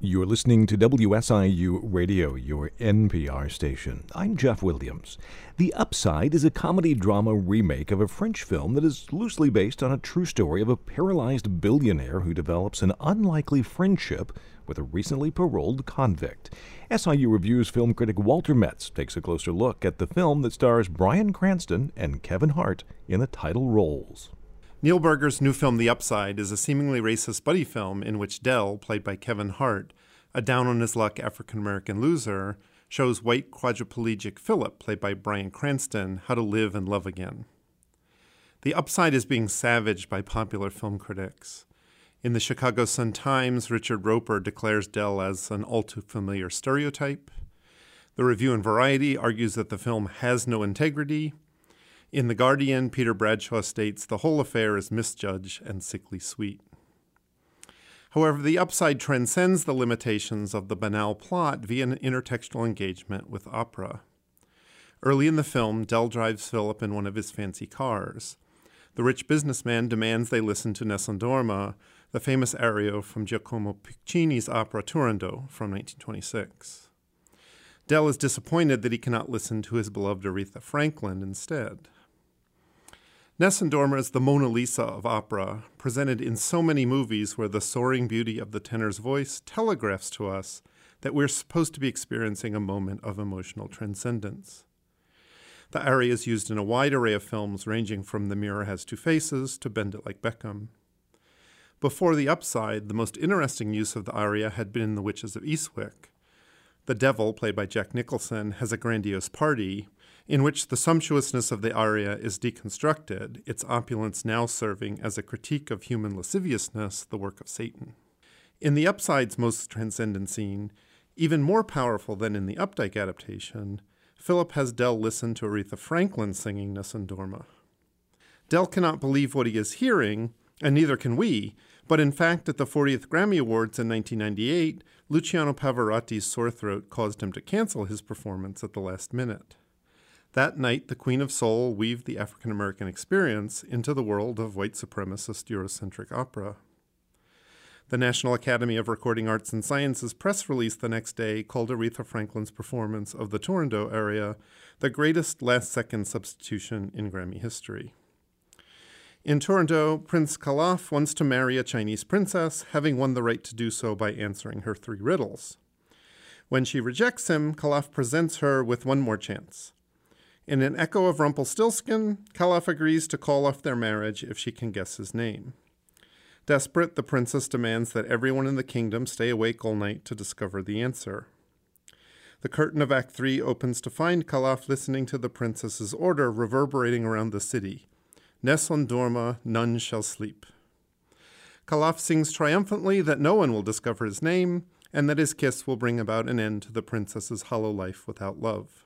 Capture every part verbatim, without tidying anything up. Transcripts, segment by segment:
You're listening to W S I U Radio, your N P R station. I'm Jeff Williams. The Upside is a comedy-drama remake of a French film that is loosely based on a true story of a paralyzed billionaire who develops an unlikely friendship with a recently paroled convict. S I U Review's film critic Walter Metz takes a closer look at the film that stars Bryan Cranston and Kevin Hart in the title roles. Neil Burger's new film, The Upside, is a seemingly racist buddy film in which Del, played by Kevin Hart, a down-on-his-luck African-American loser, shows white quadriplegic Philip, played by Bryan Cranston, how to live and love again. The Upside is being savaged by popular film critics. In the Chicago Sun-Times, Richard Roeper declares Del as an all-too-familiar stereotype. The Review and Variety argues that the film has no integrity. In The Guardian, Peter Bradshaw states the whole affair is misjudged and sickly sweet. However, The Upside transcends the limitations of the banal plot via an intertextual engagement with opera. Early in the film, Del drives Philip in one of his fancy cars. The rich businessman demands they listen to Nessun Dorma, the famous aria from Giacomo Puccini's opera Turandot from nineteen twenty-six. Del is disappointed that he cannot listen to his beloved Aretha Franklin instead. Nessun Dorma is the Mona Lisa of opera, presented in so many movies where the soaring beauty of the tenor's voice telegraphs to us that we're supposed to be experiencing a moment of emotional transcendence. The aria is used in a wide array of films, ranging from The Mirror Has Two Faces to Bend It Like Beckham. Before The Upside, the most interesting use of the aria had been in The Witches of Eastwick. The devil, played by Jack Nicholson, has a grandiose party in which the sumptuousness of the aria is deconstructed, its opulence now serving as a critique of human lasciviousness, the work of Satan. In The Upside's most transcendent scene, even more powerful than in the Updike adaptation, Philip has Del listen to Aretha Franklin singing Nessun Dorma. Del cannot believe what he is hearing, and neither can we, but in fact at the fortieth Grammy Awards in nineteen ninety-eight, Luciano Pavarotti's sore throat caused him to cancel his performance at the last minute. That night, the Queen of Soul weaved the African-American experience into the world of white supremacist Eurocentric opera. The National Academy of Recording Arts and Sciences press release the next day called Aretha Franklin's performance of the Turandot aria the greatest last-second substitution in Grammy history. In Turandot, Prince Khalaf wants to marry a Chinese princess, having won the right to do so by answering her three riddles. When she rejects him, Khalaf presents her with one more chance. In an echo of Rumpelstiltskin, Khalaf agrees to call off their marriage if she can guess his name. Desperate, the princess demands that everyone in the kingdom stay awake all night to discover the answer. The curtain of Act Three opens to find Khalaf listening to the princess's order reverberating around the city. Nessun Dorma, none shall sleep. Khalaf sings triumphantly that no one will discover his name, and that his kiss will bring about an end to the princess's hollow life without love.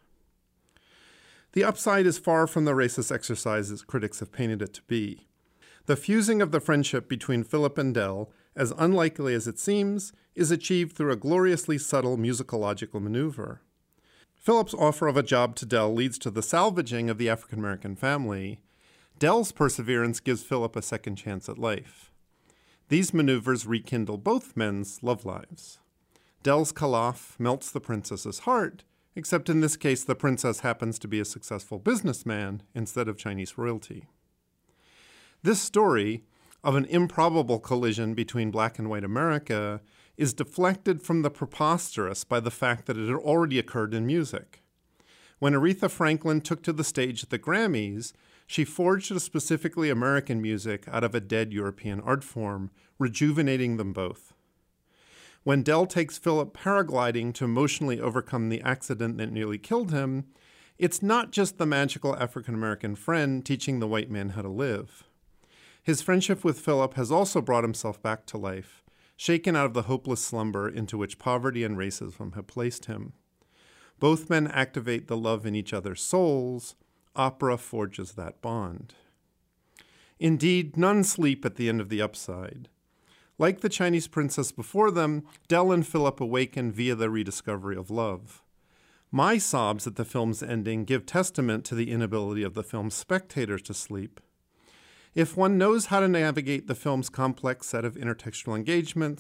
The Upside is far from the racist exercise as critics have painted it to be. The fusing of the friendship between Philip and Del, as unlikely as it seems, is achieved through a gloriously subtle musicological maneuver. Philip's offer of a job to Del leads to the salvaging of the African-American family. Del's perseverance gives Philip a second chance at life. These maneuvers rekindle both men's love lives. Del's Khalaf melts the princess's heart, except in this case the princess happens to be a successful businessman instead of Chinese royalty. This story of an improbable collision between black and white America is deflected from the preposterous by the fact that it had already occurred in music. When Aretha Franklin took to the stage at the Grammys, she forged a specifically American music out of a dead European art form, rejuvenating them both. When Del takes Philip paragliding to emotionally overcome the accident that nearly killed him, it's not just the magical African-American friend teaching the white man how to live. His friendship with Philip has also brought himself back to life, shaken out of the hopeless slumber into which poverty and racism have placed him. Both men activate the love in each other's souls. Opera forges that bond. Indeed, none sleep at the end of The Upside. Like the Chinese princess before them, Del and Philip awaken via the rediscovery of love. My sobs at the film's ending give testament to the inability of the film's spectators to sleep. If one knows how to navigate the film's complex set of intertextual engagements,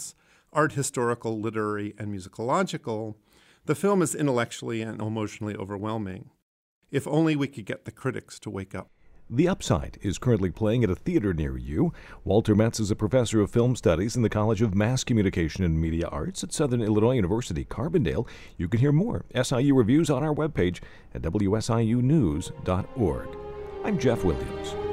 art historical, literary, and musicological, the film is intellectually and emotionally overwhelming. If only we could get the critics to wake up. The Upside is currently playing at a theater near you. Walter Metz is a professor of film studies in the College of Mass Communication and Media Arts at Southern Illinois University, Carbondale. You can hear more S I U reviews on our webpage at W S I U news dot org. I'm Jeff Williams.